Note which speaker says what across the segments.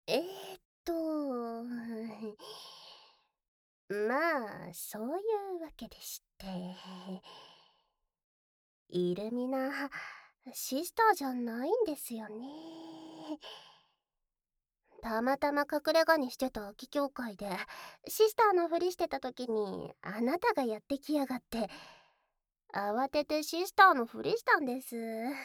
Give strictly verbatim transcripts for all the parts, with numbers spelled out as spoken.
Speaker 1: えーっと、まあ、そういうわけでして、イルミナ、シスターじゃないんですよね。たまたま隠れ家にしてた空き教会で、シスターのふりしてた時に、あなたがやってきやがって、慌ててシスターのふりしたんです。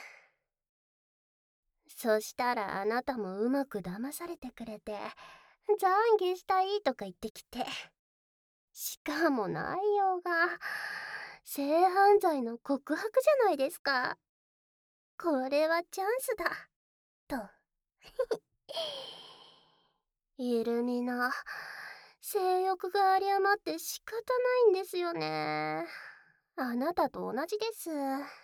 Speaker 1: そしたらあなたもうまく騙されてくれて、懺悔したいとか言ってきて。しかも内容が性犯罪の告白じゃないですか。これはチャンスだと。イルミナ、性欲が有り余って仕方ないんですよね。あなたと同じです。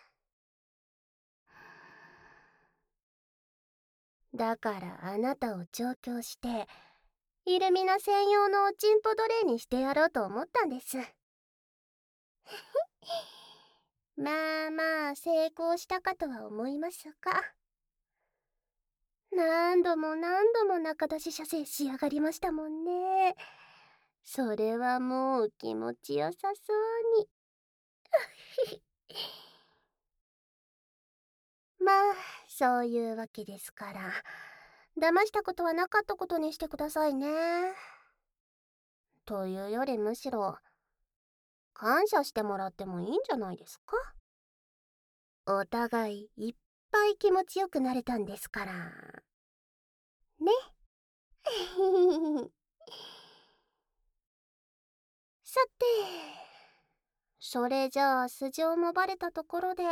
Speaker 1: だからあなたを調教してイルミナ専用のおちんぽ奴隷にしてやろうと思ったんです。まあまあ成功したかとは思いますが、何度も何度も中出し射精しやがりましたもんね。それはもう気持ちよさそうに。まあ、そういうわけですから、騙したことはなかったことにしてくださいね。というよりむしろ、感謝してもらってもいいんじゃないですか。お互いいっぱい気持ちよくなれたんですから。ね。さて、それじゃあ素性もバレたところで、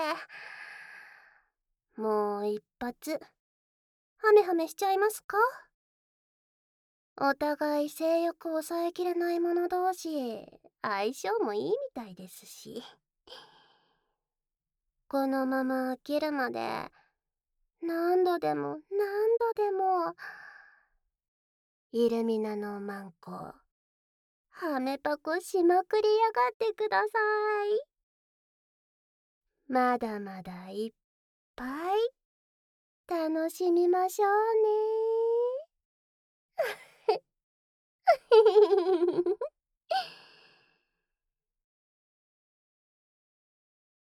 Speaker 1: もう一発、ハメハメしちゃいますか。お互い性欲を抑えきれない者同士、相性もいいみたいですし。このまま飽きるまで、何度でも何度でも、イルミナのマンコ、ハメパコしまくりやがってください。まだまだいっぱい楽しみましょうね。